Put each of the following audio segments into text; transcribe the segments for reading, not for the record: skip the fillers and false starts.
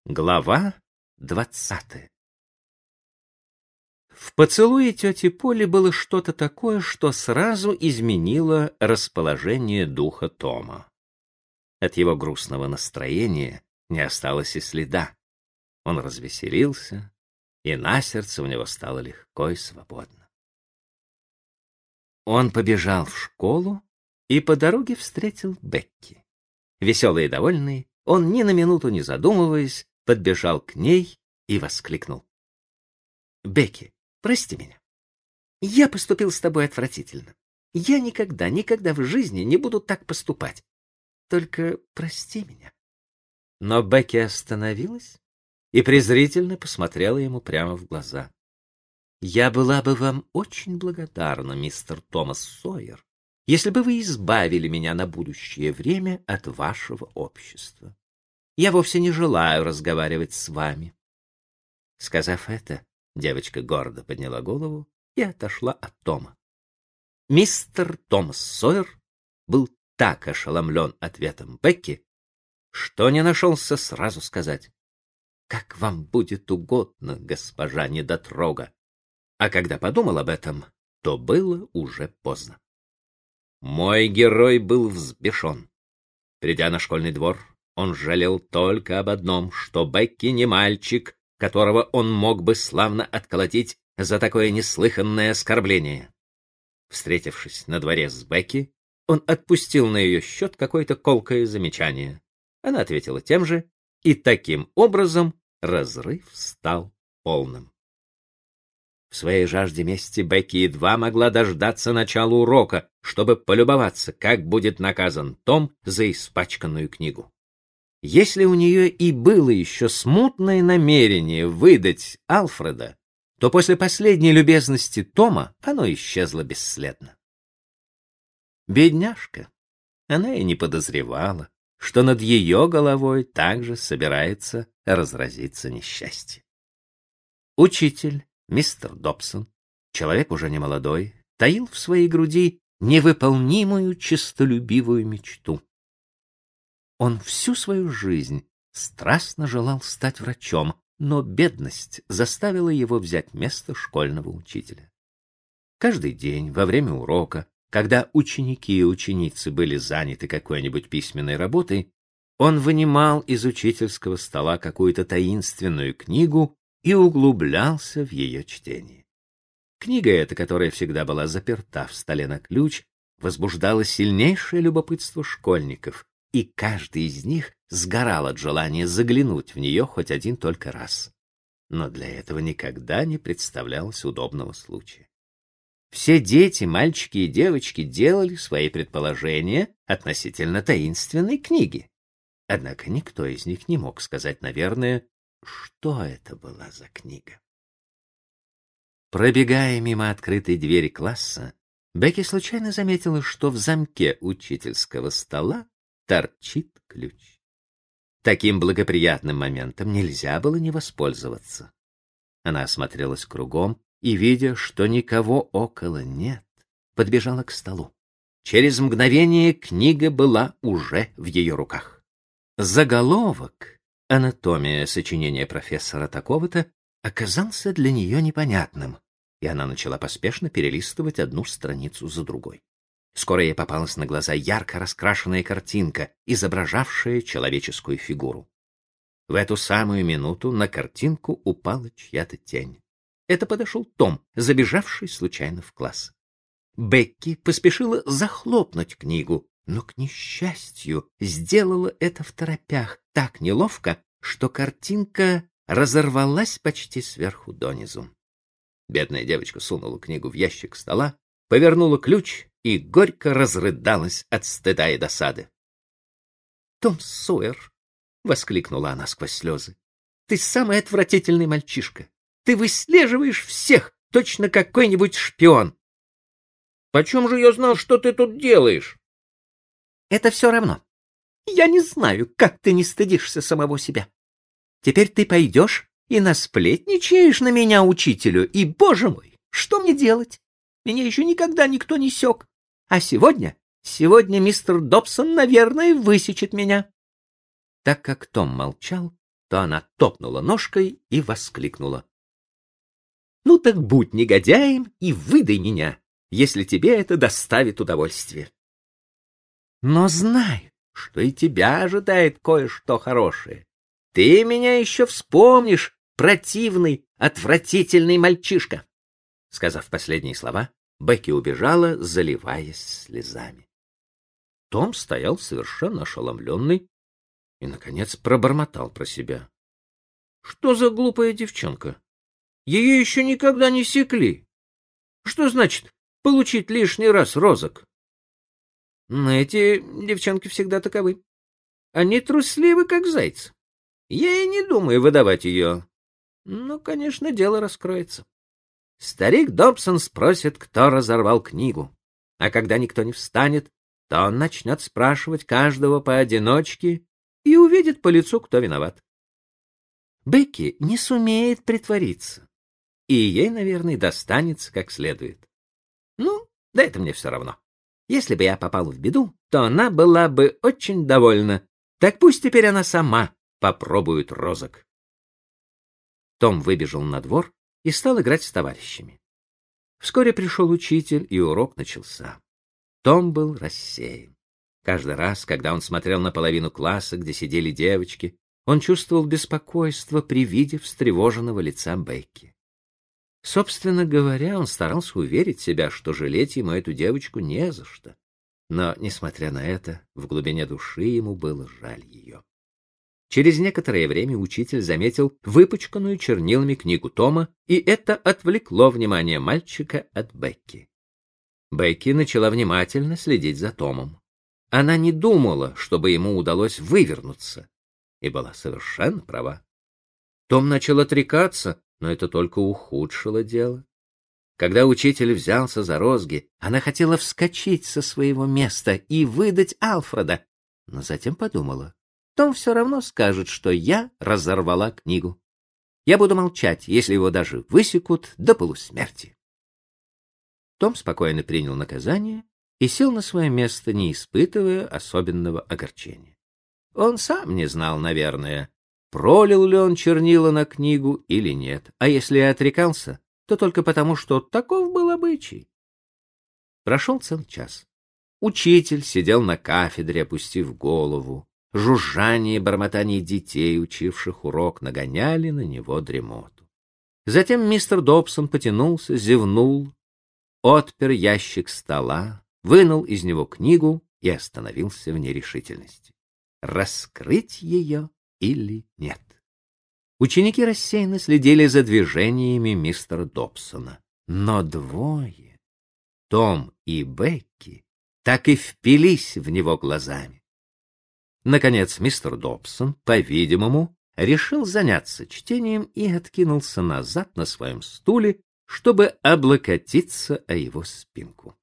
Глава 20. В поцелуе тети Поли было что-то такое, что сразу изменило расположение духа Тома. От его грустного настроения не осталось и следа. Он развеселился, и на сердце у него стало легко и свободно. Он побежал в школу и по дороге встретил Бекки. Веселый и довольный, он ни на минуту не задумываясь подбежал к ней и воскликнул: «Бекки, прости меня. Я поступил с тобой отвратительно. Я никогда в жизни не буду так поступать. Только прости меня». Но Бекки остановилась и презрительно посмотрела ему прямо в глаза. «Я была бы вам очень благодарна, мистер Томас Сойер, если бы вы избавили меня на будущее время от вашего общества. Я вовсе не желаю разговаривать с вами». Сказав это, девочка гордо подняла голову и отошла от Тома. Мистер Томас Сойер был так ошеломлен ответом Бекки, что не нашелся сразу сказать: «Как вам будет угодно, госпожа недотрога». А когда подумал об этом, то было уже поздно. Мой герой был взбешен. Придя на школьный двор, он жалел только об одном, что Бекки не мальчик, которого он мог бы славно отколотить за такое неслыханное оскорбление. Встретившись на дворе с Бекки, он отпустил на ее счет какое-то колкое замечание. Она ответила тем же, и таким образом разрыв стал полным. В своей жажде мести Бекки едва могла дождаться начала урока, чтобы полюбоваться, как будет наказан Том за испачканную книгу. Если у нее и было еще смутное намерение выдать Альфреда, то после последней любезности Тома оно исчезло бесследно. Бедняжка, она и не подозревала, что над ее головой также собирается разразиться несчастье. Учитель, мистер Добсон, человек уже немолодой, таил в своей груди невыполнимую честолюбивую мечту. Он всю свою жизнь страстно желал стать врачом, но бедность заставила его взять место школьного учителя. Каждый день во время урока, когда ученики и ученицы были заняты какой-нибудь письменной работой, он вынимал из учительского стола какую-то таинственную книгу и углублялся в ее чтение. Книга эта, которая всегда была заперта в столе на ключ, возбуждала сильнейшее любопытство школьников, и каждый из них сгорал от желания заглянуть в нее хоть один только раз. Но для этого никогда не представлялось удобного случая. Все дети, мальчики и девочки, делали свои предположения относительно таинственной книги. Однако никто из них не мог сказать, наверное, что это была за книга. Пробегая мимо открытой двери класса, Бекки случайно заметила, что в замке учительского стола торчит ключ. Таким благоприятным моментом нельзя было не воспользоваться. Она осмотрелась кругом и, видя, что никого около нет, подбежала к столу. Через мгновение книга была уже в ее руках. Заголовок «Анатомия сочинения профессора такого-то» оказался для нее непонятным, и она начала поспешно перелистывать одну страницу за другой. Скоро ей попалась на глаза ярко раскрашенная картинка, изображавшая человеческую фигуру. В эту самую минуту на картинку упала чья-то тень. Это подошел Том, забежавший случайно в класс. Бекки поспешила захлопнуть книгу, но, к несчастью, сделала это второпях так неловко, что картинка разорвалась почти сверху донизу. Бедная девочка сунула книгу в ящик стола, повернула ключ и горько разрыдалась от стыда и досады. «Том Сойер!» — воскликнула она сквозь слезы. «Ты самый отвратительный мальчишка! Ты выслеживаешь всех, точно какой-нибудь шпион!» «Почем же я знал, что ты тут делаешь?» «Это все равно. Я не знаю, как ты не стыдишься самого себя. Теперь ты пойдешь и насплетничаешь на меня учителю, и, боже мой, что мне делать? Меня еще никогда никто не сёк. А сегодня мистер Добсон, наверное, высечет меня». Так как Том молчал, то она топнула ножкой и воскликнула: «Ну так будь негодяем и выдай меня, если тебе это доставит удовольствие. Но знай, что и тебя ожидает кое-что хорошее. Ты меня еще вспомнишь, противный, отвратительный мальчишка». Сказав последние слова, Бекки убежала, заливаясь слезами. Том стоял совершенно ошеломленный и, наконец, пробормотал про себя: «Что за глупая девчонка? Ее еще никогда не секли. Что значит получить лишний раз розок? Но эти девчонки всегда таковы. Они трусливы, как зайцы. Я и не думаю выдавать ее. Но, конечно, дело раскроется. Старик Добсон спросит, кто разорвал книгу. А когда никто не встанет, то он начнет спрашивать каждого поодиночке и увидит по лицу, кто виноват. Бекки не сумеет притвориться, и ей, наверное, достанется как следует. Ну, да это мне все равно. Если бы я попал в беду, то она была бы очень довольна. Так пусть теперь она сама попробует розок. Том выбежал на двор и стал играть с товарищами. Вскоре пришел учитель, и урок начался. Том был рассеян. Каждый раз, когда он смотрел на половину класса, где сидели девочки, он чувствовал беспокойство при виде встревоженного лица Бекки. Собственно говоря, он старался уверить себя, что жалеть ему эту девочку не за что. Но, несмотря на это, в глубине души ему было жаль ее. Через некоторое время учитель заметил выпачканную чернилами книгу Тома, и это отвлекло внимание мальчика от Бекки. Бекки начала внимательно следить за Томом. Она не думала, чтобы ему удалось вывернуться, и была совершенно права. Том начал отрекаться, но это только ухудшило дело. Когда учитель взялся за розги, она хотела вскочить со своего места и выдать Алфреда, но затем подумала: Том все равно скажет, что я разорвала книгу. Я буду молчать, если его даже высекут до полусмерти. Том спокойно принял наказание и сел на свое место, не испытывая особенного огорчения. Он сам не знал, наверное, пролил ли он чернила на книгу или нет, а если и отрекался, то только потому, что таков был обычай. Прошел целый час. Учитель сидел на кафедре, опустив голову. Жужжание и бормотание детей, учивших урок, нагоняли на него дремоту. Затем мистер Добсон потянулся, зевнул, отпер ящик стола, вынул из него книгу и остановился в нерешительности. Раскрыть ее или нет? Ученики рассеянно следили за движениями мистера Добсона. Но двое, Том и Бекки, так и впились в него глазами. Наконец мистер Добсон, по-видимому, решил заняться чтением и откинулся назад на своем стуле, чтобы облокотиться о его спинку.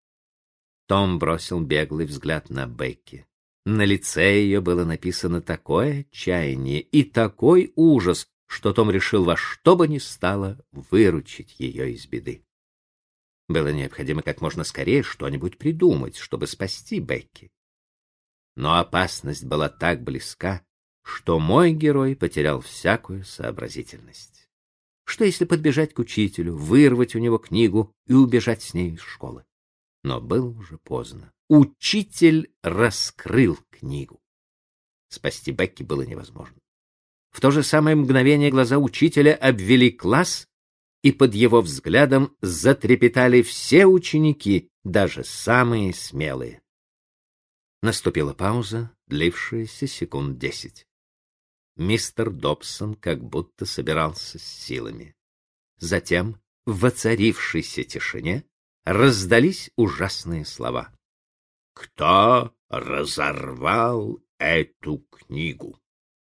Том бросил беглый взгляд на Бекки. На лице ее было написано такое отчаяние и такой ужас, что Том решил во что бы ни стало выручить ее из беды. Было необходимо как можно скорее что-нибудь придумать, чтобы спасти Бекки. Но опасность была так близка, что мой герой потерял всякую сообразительность. Что если подбежать к учителю, вырвать у него книгу и убежать с ней из школы? Но было уже поздно. Учитель раскрыл книгу. Спасти Бекки было невозможно. В то же самое мгновение глаза учителя обвели класс, и под его взглядом затрепетали все ученики, даже самые смелые. Наступила пауза, длившаяся секунд 10. Мистер Добсон как будто собирался с силами. Затем, в воцарившейся тишине, раздались ужасные слова. «Кто разорвал эту книгу?»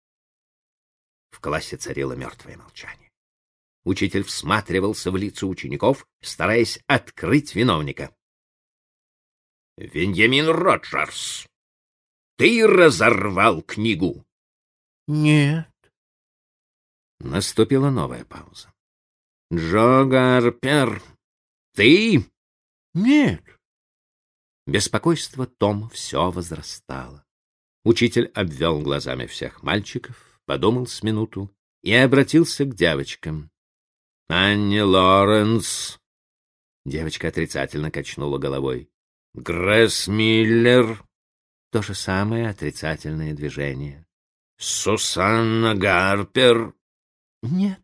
В классе царило мертвое молчание. Учитель всматривался в лица учеников, стараясь открыть виновника. «Веньямин Роджерс, ты разорвал книгу?» Нет. Наступила новая пауза. «Джо Гарпер, ты?» Нет. Беспокойство Тома все возрастало. Учитель обвел глазами всех мальчиков подумал с минуту и обратился к девочкам. «Анни Лоренс!» Девочка отрицательно качнула головой. «Гресс Миллер!» То же самое отрицательное движение. «Сусанна Гарпер?» «Нет».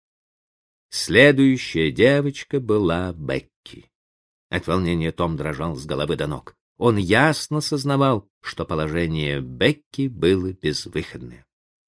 Следующая девочка была Бекки. От волнения Том дрожал с головы до ног. Он ясно сознавал, что положение Бекки было безвыходное.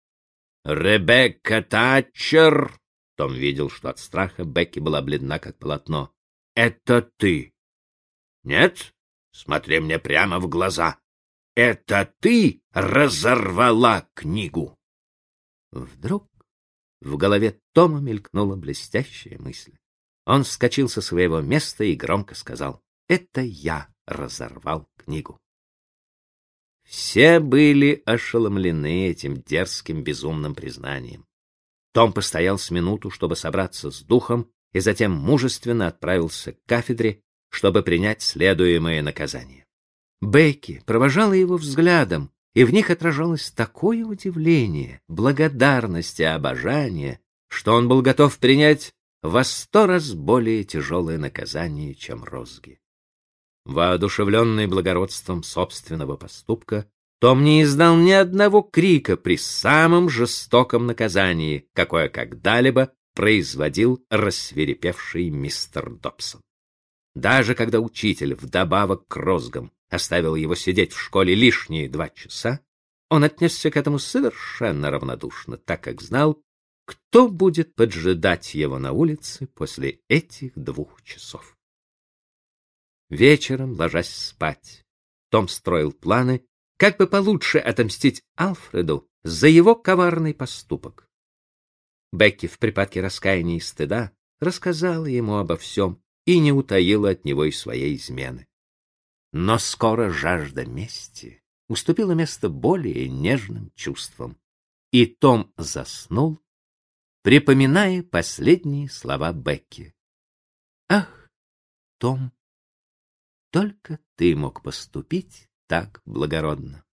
«Ребекка Татчер!» Том видел, что от страха Бекки была бледна, как полотно. «Это ты?» «Нет? Смотри мне прямо в глаза. Это ты разорвала книгу?» Вдруг в голове Тома мелькнула блестящая мысль. Он вскочил со своего места и громко сказал: «Это я разорвал книгу». Все были ошеломлены этим дерзким, безумным признанием. Том постоял с минуту, чтобы собраться с духом, и затем мужественно отправился к кафедре, чтобы принять следуемое наказание. Бекки провожала его взглядом, и в них отражалось такое удивление, благодарность и обожание, что он был готов принять во 100 раз более тяжелое наказание, чем розги. Воодушевленный благородством собственного поступка, Том не издал ни одного крика при самом жестоком наказании, какое когда-либо производил рассвирепевший мистер Добсон. Даже когда учитель вдобавок к розгам оставил его сидеть в школе лишние 2 часа, он отнесся к этому совершенно равнодушно, так как знал, кто будет поджидать его на улице после этих 2 часов. Вечером, ложась спать, Том строил планы, как бы получше отомстить Альфреду за его коварный поступок. Бекки в припадке раскаяния и стыда рассказала ему обо всем и не утаила от него и своей измены. Но скоро жажда мести уступила место более нежным чувствам, и Том заснул, припоминая последние слова Бекки. «Ах, Том, только ты мог поступить так благородно».